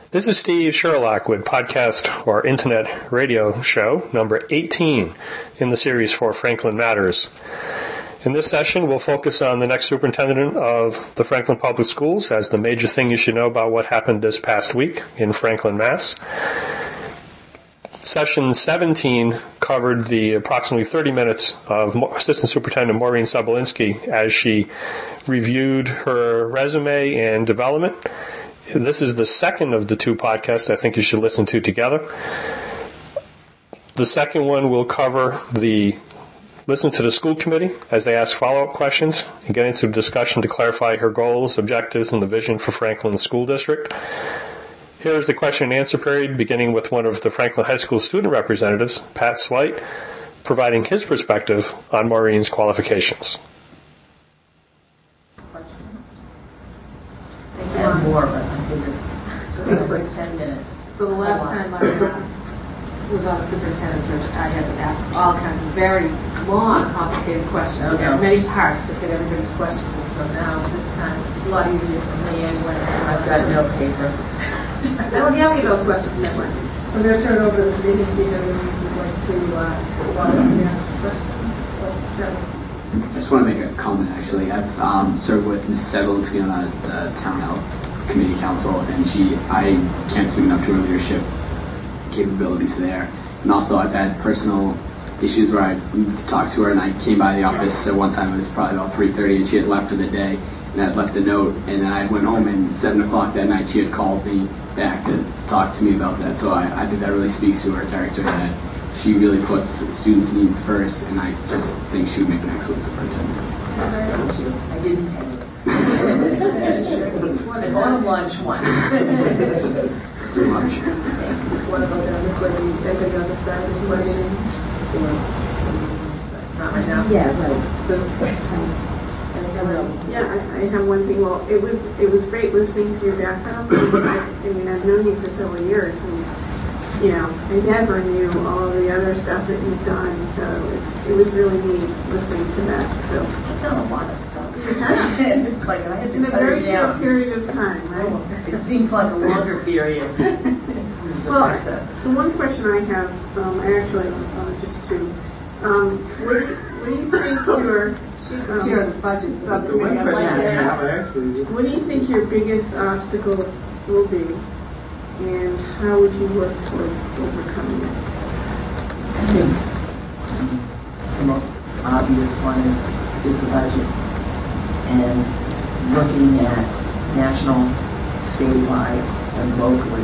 This is Steve Sherlock with podcast or internet radio show number 18 in the series for Franklin Matters. In this session, we'll focus on the next superintendent of the Franklin Public Schools as the major thing you should know about what happened this past week in Franklin, Mass. Session 17 covered the approximately 30 minutes of Assistant Superintendent Maureen Sobolinski as she reviewed her resume and development. This is the second of the two podcasts I think you should listen to together. The second one will cover listen to the school committee as they ask follow-up questions and get into a discussion to clarify her goals, objectives, and the vision for Franklin School District. Here is the question and answer period, beginning with one of the Franklin High School student representatives, Pat Slight, providing his perspective on Maureen's qualifications. And more, but I figured just over 10 minutes. So the last time I was on a superintendent search, I had to ask all kinds of very long, complicated questions. Okay. There are many parts to fit everybody's questions. And so now, this time, it's a lot easier for me anyway. I've got no paper. I don't have any of those questions anymore. So I'm going to turn it over to the committee and see if anyone would like to ask questions. I just want to make a comment, actually. I've served with Ms. Sobolinski on the Town Health Committee Council, and I can't speak enough to her leadership capabilities there. And also, I've had personal issues where I need to talk to her, and I came by the office, so one time it was probably about 3:30, and she had left for the day, and I had left a note, and then I went home, and 7 o'clock that night, she had called me back to talk to me about that. So I think that really speaks to her character, that she really puts students' needs first, and I just think she would make an excellent superintendent. I didn't pay her. I bought him lunch once. Pretty much. What about this lady? Anybody on the side of the question? Not right now? Yeah, right. So, I have one thing. Well, it was great listening to your background. I've known you for several years, and I never knew all the other stuff that you've done. So it was really neat listening to that. So I've done a lot of stuff. You have. It's like I had to In a cut very it short down. period of time, right? It seems like a longer period. Well, the one question I have, actually, just two. What do you think your chair of the budget what do you think your biggest obstacle will be, and how would you work towards overcoming it? I think the most obvious one is the budget. And looking at national, statewide, and locally,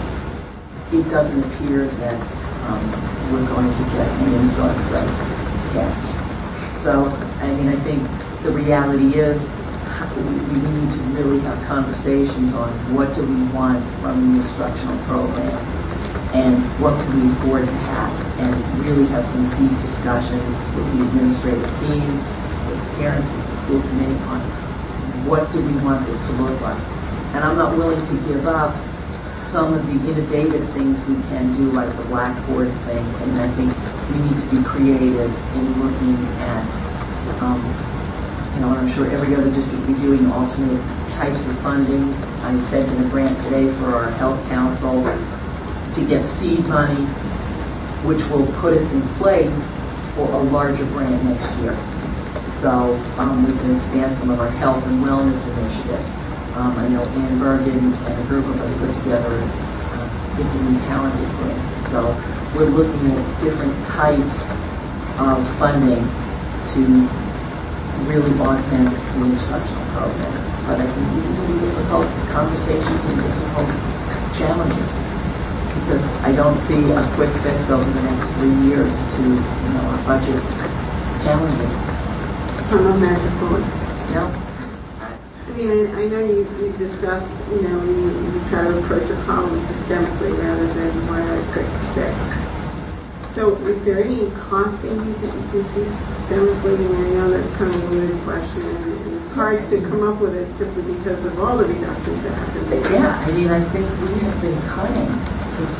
it doesn't appear that we're going to get an influx of cash. So, I think the reality is we need to really have conversations on what do we want from the instructional program and what can we afford to have, and really have some deep discussions with the administrative team, with the parents, with the school committee on what do we want this to look like. And I'm not willing to give up some of the innovative things we can do, like the Blackboard things. And I think we need to be creative in looking at, and I'm sure every other district will be doing alternate types of funding. I sent in a grant today for our health council to get seed money, which will put us in place for a larger grant next year. So we can expand some of our health and wellness initiatives. I know Ann Bergen and a group of us put together a Gifted and Talented grant. So we're looking at different types of funding to really augment the instructional program. But I think these are going to be difficult conversations and difficult challenges, because I don't see a quick fix over the next 3 years to our budget challenges. So no magic bullet. No. I know you discussed, you try to approach a problem systemically rather than one quick fix. So is there any cost savings that you can see systemically? I know that's kind of a weird question, and it's hard to come up with it simply because of all the reductions that happened. Yeah, I think we have been cutting since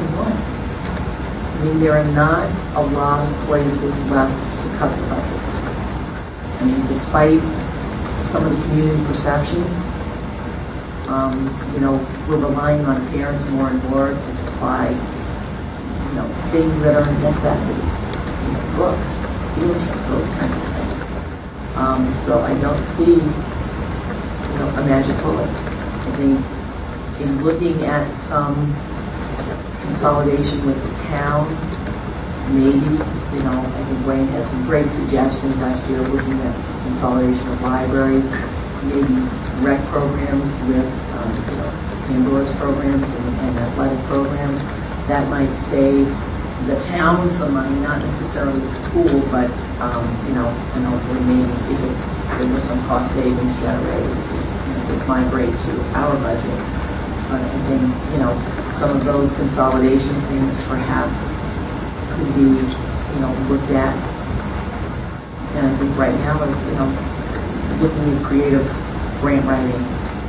2001. There are not a lot of places left to cut the budget. Despite some of the community perceptions, We're relying on parents more and more to supply, things that are necessities, books, field trips, those kinds of things. So I don't see, a magic bullet. I think in looking at some consolidation with the town, maybe, I think Wayne had some great suggestions last year looking at consolidation of libraries, maybe rec programs with, indoors programs and athletic programs. That might save the town some money, not necessarily the school, but, I know maybe if there were some cost savings generated, it would migrate to our budget. But I think, some of those consolidation things perhaps could be, looked at. And I think right now is, looking at creative grant writing.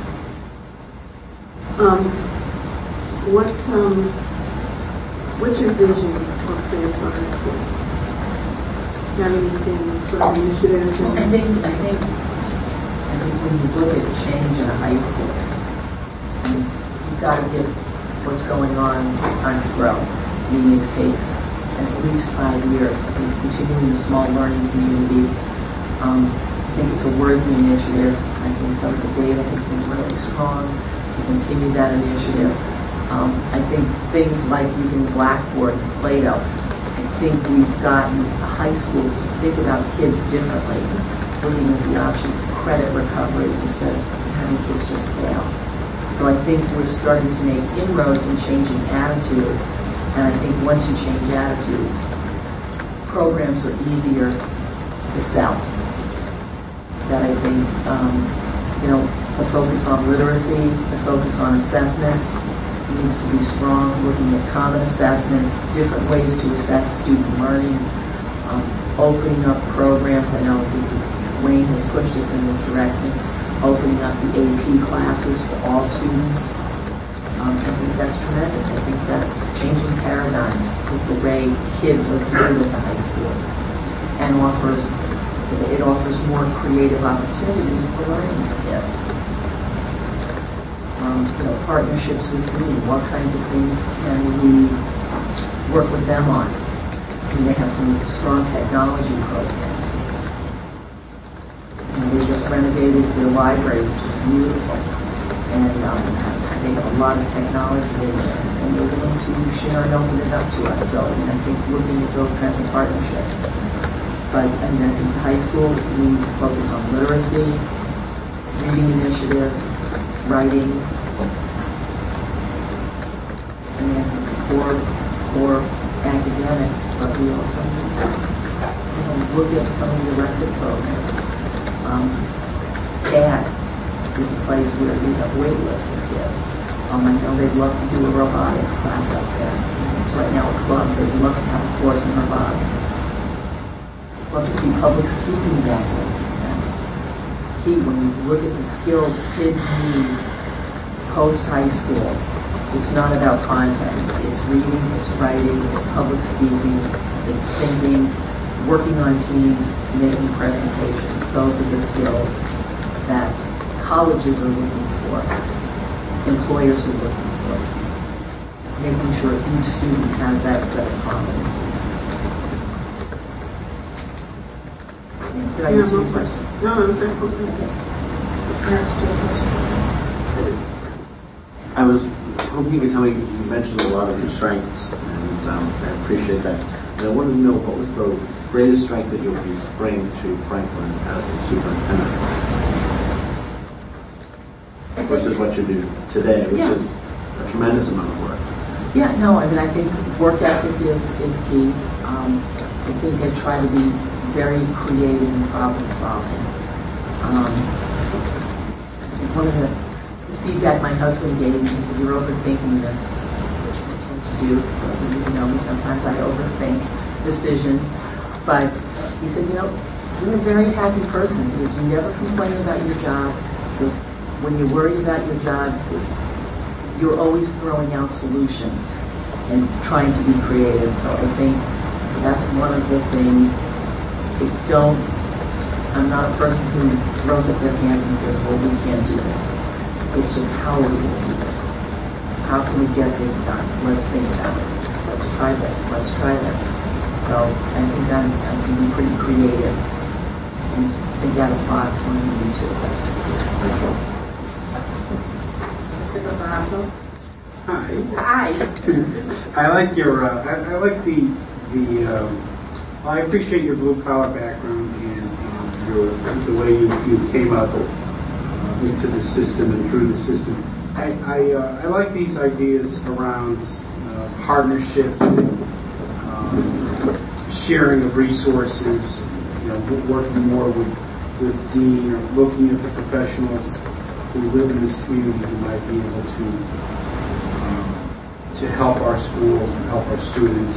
What's your vision for Fairfax School? Have anything sort of initiatives? I think when you look at change in a high school, you've got to give what's going on time to grow. Meaning it takes at least 5 years. I think continuing the small learning communities. I think it's a worthy initiative. I think some of the data has been really strong to continue that initiative. I think things like using Blackboard and Play-Doh, I think we've gotten a high school to think about kids differently, looking at the options of credit recovery instead of having kids just fail. So I think we're starting to make inroads in changing attitudes, and I think once you change attitudes, programs are easier to sell. That I think, the focus on literacy, the focus on assessment needs to be strong, looking at common assessments, different ways to assess student learning, opening up programs. I know Wayne has pushed us in this direction, opening up the AP classes for all students. I think that's tremendous. I think that's changing paradigms with the way kids are viewed at the high school, and it offers more creative opportunities for learning for kids. Partnerships with Dean, what kinds of things can we work with them on? They have some strong technology programs. They just renovated their library, which is beautiful. And they have a lot of technology in there, and they're willing to share and open it up to us. So I think looking at those kinds of partnerships. But I think the high school, we need to focus on literacy, reading initiatives, writing, and then core academics, but we also need to look at some of the elective programs. CAD is a place where we have wait lists of kids. I know they'd love to do a robotics class up there. It's right now a club. They'd love to have a course in robotics. Love to see public speaking that way. That's key when you look at the skills kids need post-high school. It's not about content. It's reading, it's writing, it's public speaking, it's thinking, working on teams, making presentations. Those are the skills that colleges are looking for, employers are looking for, making sure each student has that set of competencies. Did I answer your question? No, I'm sorry. I was hoping you could tell me, you mentioned a lot of your strengths, and I appreciate that. And I wanted to know what was the greatest strength that you would bring to Franklin as a superintendent versus what you do today, which is a tremendous amount of work. Yeah, no, I think work ethic is key. I think I try to be very creative in problem solving. I think one of the feedback my husband gave me, he said, "You're overthinking this," which I tend to do. Those of you who know me, sometimes I overthink decisions. But he said, you're a very happy person because you never complain about your job. Because when you're worried about your job, you're always throwing out solutions and trying to be creative. So I think that's one of the things. I'm not a person who throws up their hands and says, well, we can't do this. It's just how are we going to do this? How can we get this done? Let's think about it. Let's try this. Let's try this. So I think I'm being pretty creative and think out of the box when we need to. Mr. Capasso? Hi. I like your. I like I appreciate your blue collar background and the way you came up into the system and through the system. I like these ideas around partnership, sharing of resources. Working more with Dean, or looking at the professionals who live in this community who might be able to help our schools and help our students.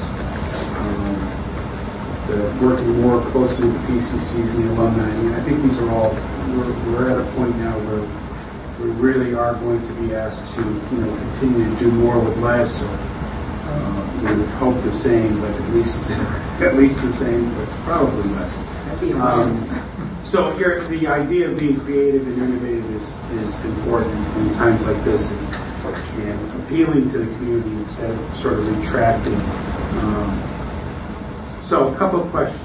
Working more closely with PCCs and the alumni. I mean, I think these are all, we're at a point now where we really are going to be asked to, continue to do more with less, or we would hope the same, but at least the same, but probably less. So the idea of being creative and innovative is important in times like this, and appealing to the community instead of sort of retracting. So a couple of questions.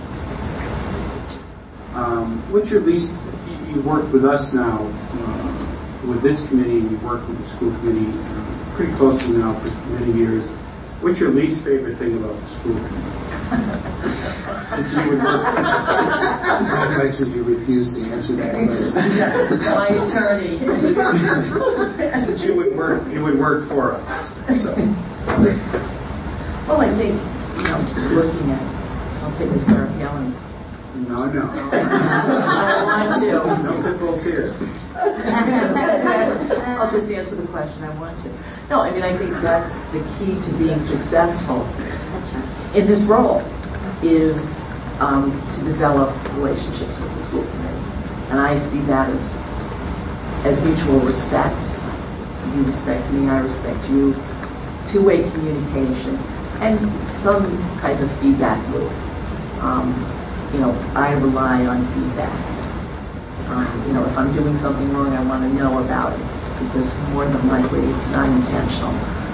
What's your least, you worked with us now, with this committee, and you've worked with the school committee pretty closely now for many years. What's your least favorite thing about the school committee? Since you refuse to answer that question. My attorney. Since it would work for us. So. Well, I think, looking at, I'll take this start yelling. No. I want to. No pitfalls here. I'll just answer the question I want to. No, I mean, I think that's the key to being successful in this role is to develop relationships with the school committee. And I see that as mutual respect. You respect me, I respect you. Two-way communication and some type of feedback loop. I rely on feedback. If I'm doing something wrong, I want to know about it because more than likely it's not intentional.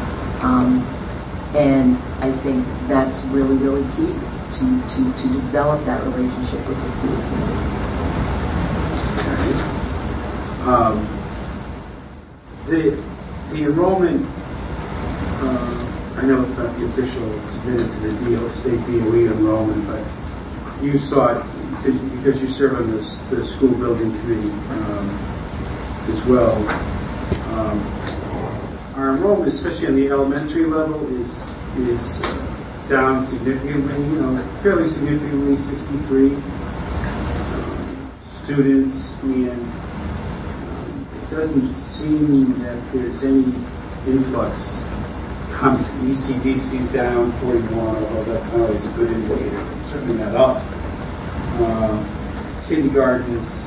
And I think that's really, really key to develop that relationship with the school community. The enrollment, I know it's not the official submitted to the state DOE enrollment, but you saw it because you serve on the school building committee as well. Our enrollment, especially on the elementary level, is down significantly, fairly significantly, 63 students, and it doesn't seem that there's any influx coming. ECDC's down 41, although that's not always a good indicator. It's certainly not up. Kindergarten is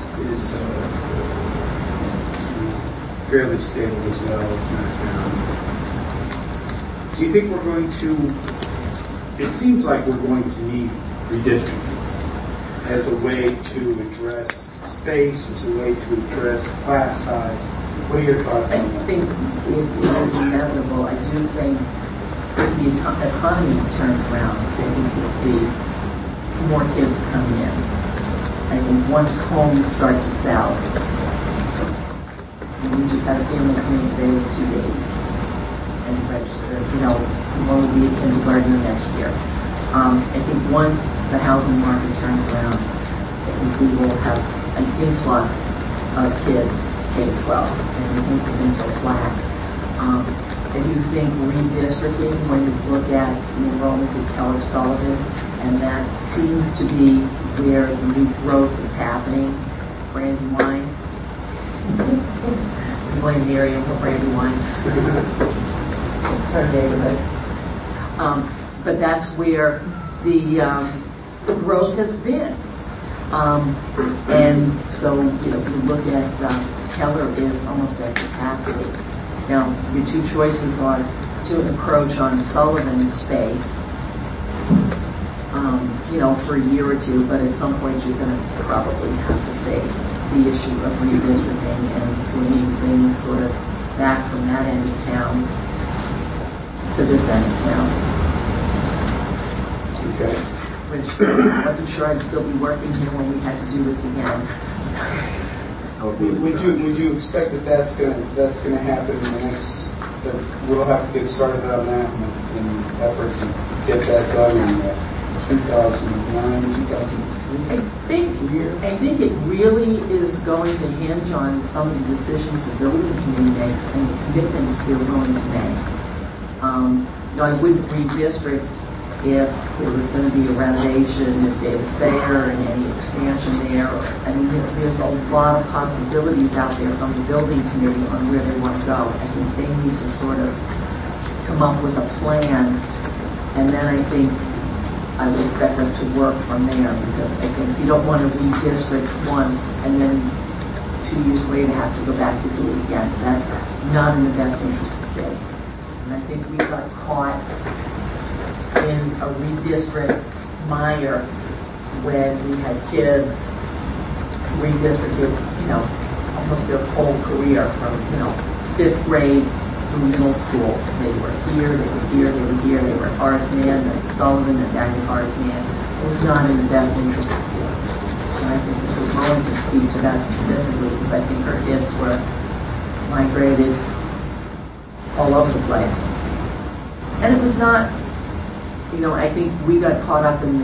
fairly stable as well, not down. Do you think we're going to, it seems like we're going to need redistricting as a way to address space, as a way to address class size. What are your thoughts on that? I think it is inevitable. I do think if the economy turns around, I think you'll see more kids coming in. I think once homes start to sell, we just had a family coming in today with 2 babies and registered, one will be a kindergarten next year. I think once the housing market turns around, I think we will have an influx of kids K-12, and things have been so flat. I do think redistricting, when you look at the enrollment at Keller-Sullivan, and that seems to be where the new growth is happening. Brandywine. I blame Miriam for Brandywine. It's her neighborhood. But that's where the growth has been. And so, if you look at Keller is almost at capacity. Now, your two choices are to encroach on Sullivan's space, for a year or two, but at some point you're going to probably have to face the issue of redistricting and swinging things sort of back from that end of town to this end of town. Okay. Which I wasn't sure I'd still be working here when we had to do this again. Would you expect that that's gonna happen in the next, that we'll have to get started on that and effort to get that done in 2009, 2010? I think it really is going to hinge on some of the decisions the building committee makes and the commitments they're willing to make. I wouldn't redistrict if there was going to be a renovation of Davis Thayer and any expansion there. I mean, there's a lot of possibilities out there from the building committee on where they want to go. I think they need to sort of come up with a plan, and then I think I would expect us to work from there, because I think you don't want to redistrict once and then 2 years later have to go back to do it again. That's not in the best interest of kids. And I think we got caught in a redistrict mire when we had kids redistricted, almost their whole career from, 5th grade through middle school. They were here, they were here, they were here, they were at Horace Mann, at Sullivan, and back at Horace Mann. It was not in the best interest of kids. And I think Mrs. Mullen can speak to that specifically, because I think her kids were migrated all over the place. And it was not, I think we got caught up in the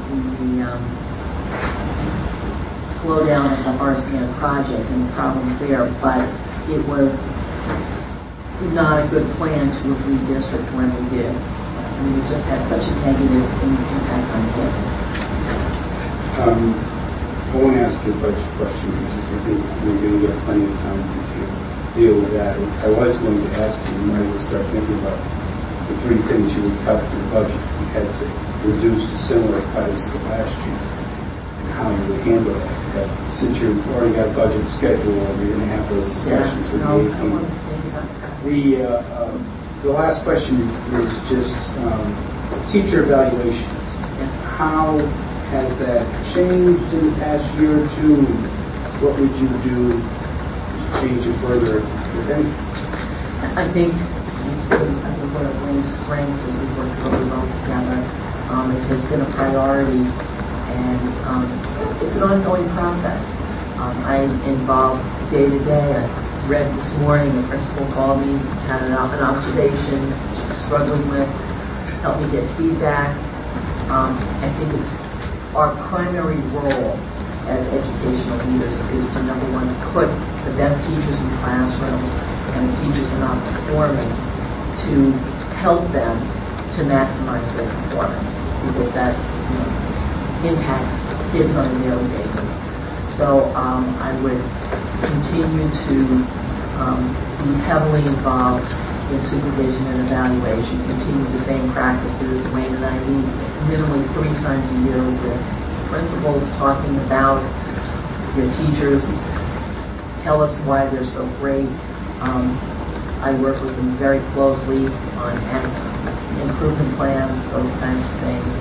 slowdown of the Horace Mann project and the problems there, but it was not a good plan to redistrict when we did. I mean, it just had such a negative impact on kids. I want to ask you a budget question, because I think we're going to get plenty of time to deal with that. I was going to ask you, you might start thinking about the 3 things you would cut in the budget if you had to reduce a similar cut as the last year, and how you would handle that. But since you've already got a budget schedule, you're going to have those discussions with the 18. The last question is just teacher evaluations. Yes. How has that changed in the past year or two? What would you do to change it further, if anything? I think one of Wayne's strengths is we've worked really well together. It has been a priority, and it's an ongoing process. I'm involved day to day. I read this morning, the principal called me, had an observation she was struggling with, helped me get feedback. I think it's our primary role as educational leaders is to, number one, put the best teachers in classrooms and the teachers are not performing, to help them to maximize their performance, because that impacts kids on a daily basis. So I would continue to be heavily involved in supervision and evaluation, continue the same practices. Wayne and I meet minimally 3 times a year with principals, talking about their teachers, tell us why they're so great. I work with them very closely on improvement plans, those kinds of things.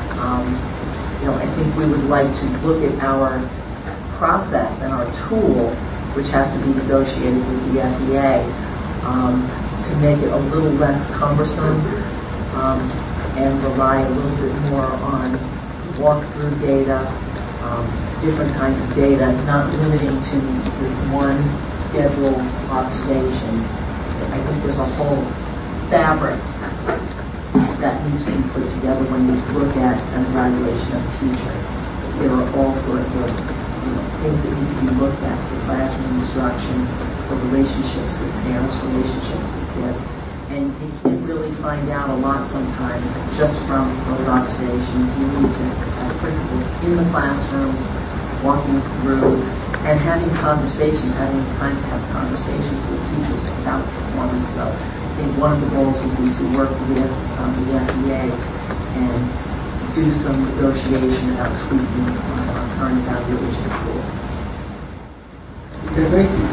I think we would like to look at our process and our tool, which has to be negotiated with the FDA, to make it a little less cumbersome and rely a little bit more on walk-through data, different kinds of data, not limiting to this one scheduled observations. I think there's a whole fabric that needs to be put together when you look at an evaluation of a teacher. There are all sorts of things that need to be looked at for classroom instruction, for relationships with parents, relationships with kids. And you can't really find out a lot sometimes just from those observations. You need to have principals in the classrooms, walking through, and having conversations, having time to have conversations with teachers about performance. So I think one of the goals would be to work with the FDA and do some negotiation about tweaking our current evaluation tool. Okay, thank you.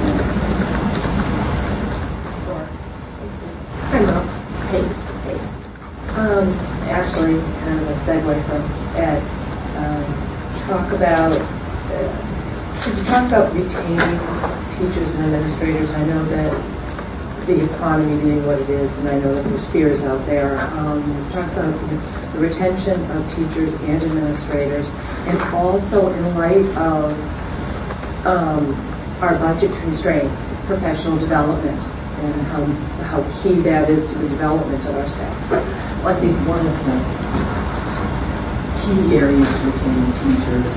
Hi, Mom. Hey. Actually, kind of a segue from Ed. Talk about You talk about retaining teachers and administrators. I know that the economy being what it is, and I know that there's fears out there. Talk about the retention of teachers and administrators, and also in light of our budget constraints, professional development, and how key that is to the development of our staff. Well, I think one of the key areas to retaining teachers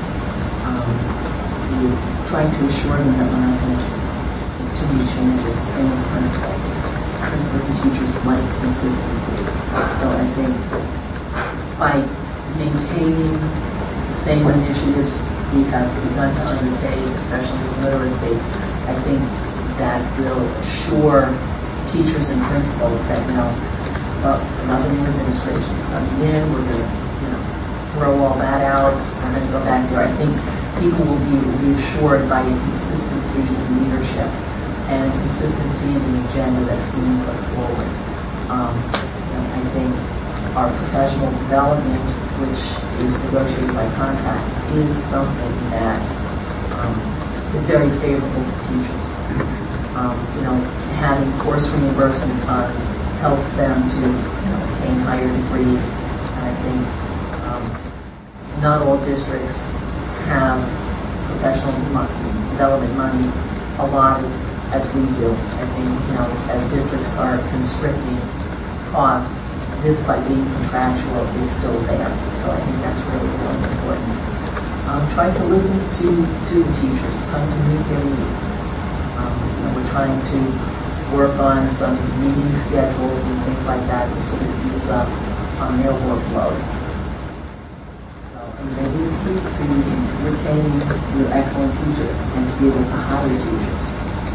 is trying to assure them that we're not going to continue changes. The same with principals. Principals and teachers like consistency. So I think by maintaining the same initiatives we have begun to undertake, especially with literacy, I think that will assure teachers and principals that, well, another new administration is coming in, we're going to, throw all that out, we're going to go back there. I think people will be reassured by a consistency in leadership and consistency in the agenda that's being put forward. I think our professional development, which is negotiated by contract, is something that is very favorable to teachers. Having course reimbursement funds helps them to obtain higher degrees. And I think not all districts have professional development money allotted as we do. I think, as districts are constricting costs, this by being contractual is still there. So I think that's really, really important. Trying to listen to the teachers, trying to meet their needs. We're trying to work on some meeting schedules and things like that to sort of ease up on their workload. So it is key to retaining your excellent teachers and to be able to hire teachers.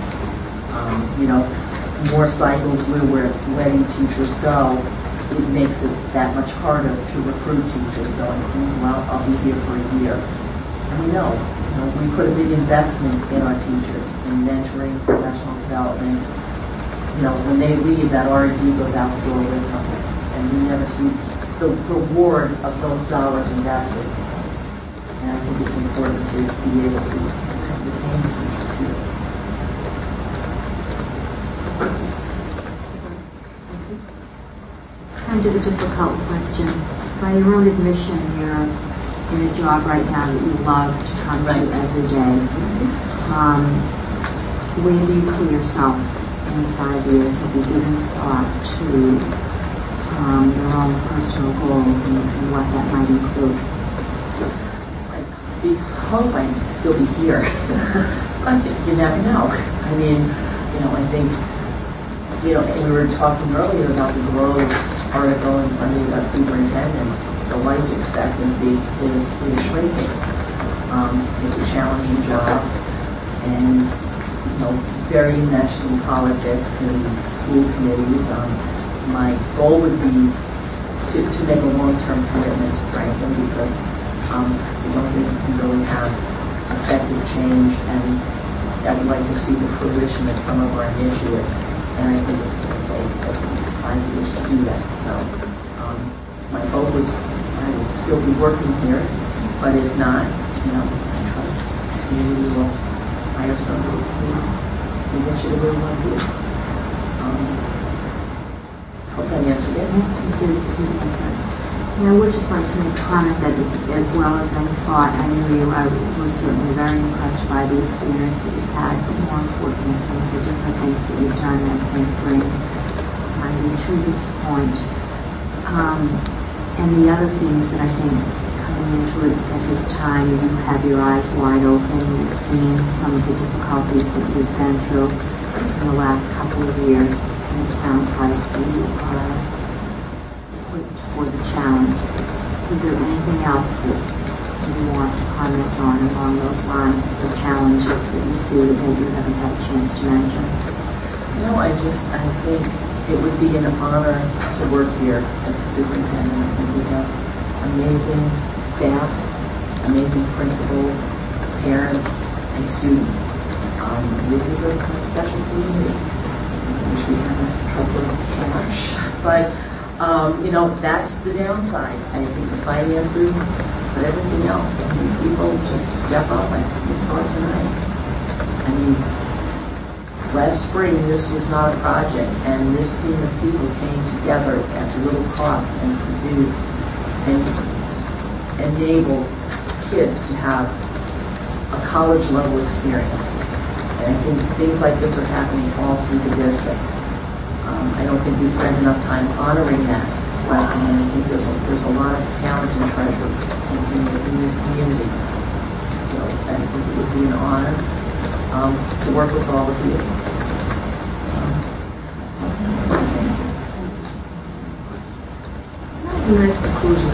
More cycles where we're letting teachers go, it makes it that much harder to recruit teachers going, well, I'll be here for a year. And we know, we put a big investment in our teachers, in mentoring, professional development. When they leave, that R&D goes out the door with them. And we never see the reward of those dollars invested. And I think it's important to be able to retain teachers here. Kind of a difficult question. By your own admission, you're in a job right now that you love to come to every day. Where do you see yourself in 5 years? Have you given thought to your own personal goals and what that might include? I hope I'd still be here. But you never know. I think, we were talking earlier about the Globe article and Sunday about superintendents. The life expectancy is shrinking. It's a challenging job, and very enmeshed in politics and school committees. My goal would be to make a long-term commitment to Franklin, because we don't think we can really have effective change, and I would like to see the fruition of some of our initiatives. And I think it's going to take at least 5 years to do that. So my hope is I would still be working here, but if not, I trust you will hire somebody who gets you to where you want to be. Hope that answered it. Yes, you did answer. I would just like to make a comment that as well as I thought I knew you, I was certainly very impressed by the experience that you've had, but more importantly, some of the different things that you've done that I think bring you to this point. And the other things that I think coming into it at this time, you have your eyes wide open, you've seen some of the difficulties that you've been through in the last couple of years, and it sounds like you are for the challenge. Is there anything else that you want to comment on along those lines, the challenges that you see that you haven't had a chance to mention? I think it would be an honor to work here as a superintendent. I think we have amazing staff, amazing principals, parents, and students. This is a special community. I wish we had a truckload of cash, but that's the downside. I think the finances But everything else, I mean, people just step up, like we saw tonight. I mean, last spring, this was not a project, and this team of people came together at little cost and produced and enabled kids to have a college-level experience. And I think things like this are happening all through the district. I don't think we spend enough time honoring that. And I think there's a lot of talent and treasure in this community. So I think it would be an honor to work with all of you. That's a nice conclusion.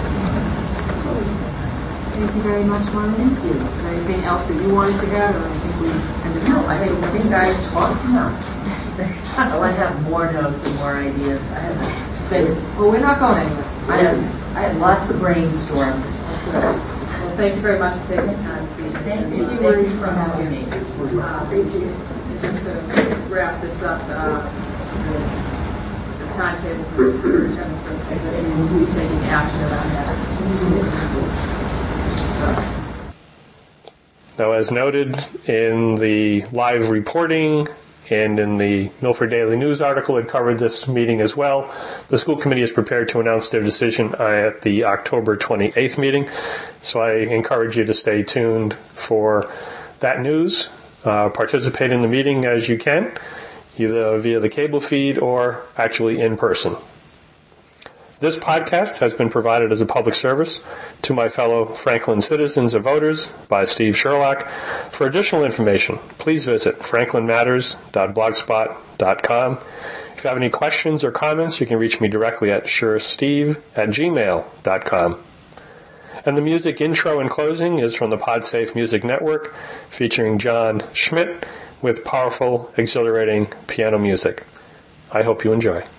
Thank you very much, Marlene. Thank you. Is there anything else that you wanted to add, or I think we ended No, up? I think I talked enough. Oh, I have more notes and more ideas. I have spent. Well, we're not going anywhere. I had lots of brainstorms. Well, thank you very much for taking the time this evening. Thank you. Thank you for having me. Thank you. Just to wrap this up, the timetable for the superintendent's search, is that we'll be taking action around that. Now, as noted in the live reporting and in the Milford Daily News article that covered this meeting as well, the school committee is prepared to announce their decision at the October 28th meeting. So I encourage you to stay tuned for that news. Participate in the meeting as you can, either via the cable feed or actually in person. This podcast has been provided as a public service to my fellow Franklin citizens and voters by Steve Sherlock. For additional information, please visit franklinmatters.blogspot.com. If you have any questions or comments, you can reach me directly at suresteve@gmail.com. And the music intro and closing is from the PodSafe Music Network, featuring John Schmidt with powerful, exhilarating piano music. I hope you enjoy.